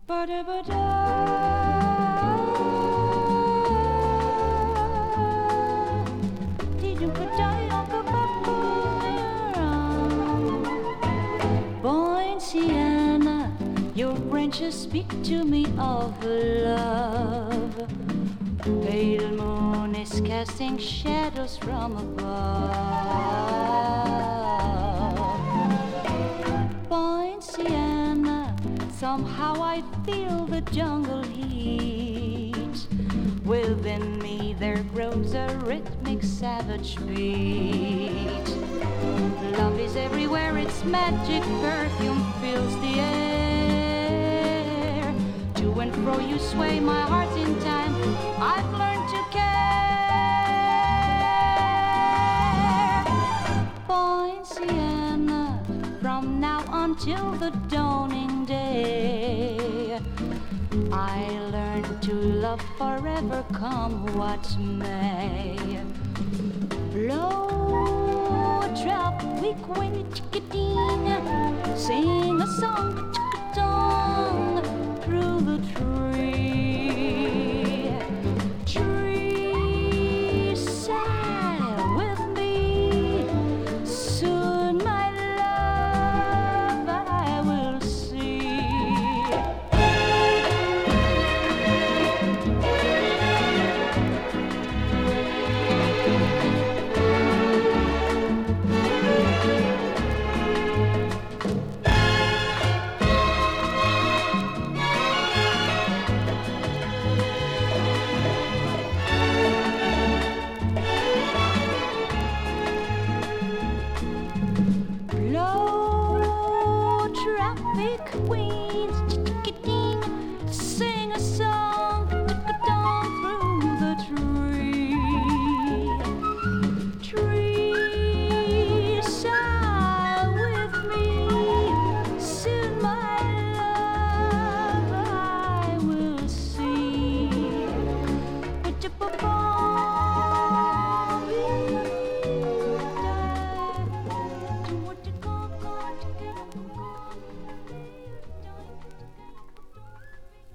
Ba-da-ba-da. Poinciana, your branches speak to me of love. Pale moon is casting shadows from above. Poinciana, somehow I feel the jungle heat. Within me there grows a rhythmic savage beat. Love is everywhere, its magic perfume fills the air. To and fro you sway, my heart's in time, I've learned to care. Poinciana, from now until the dawning day, I learned to love forever, come what may. Blow a drop, weak wind, chickadee, sing a song, chickadong, through the tree. Tree, sigh with me, soon my love I will see. Blow, traffic queen,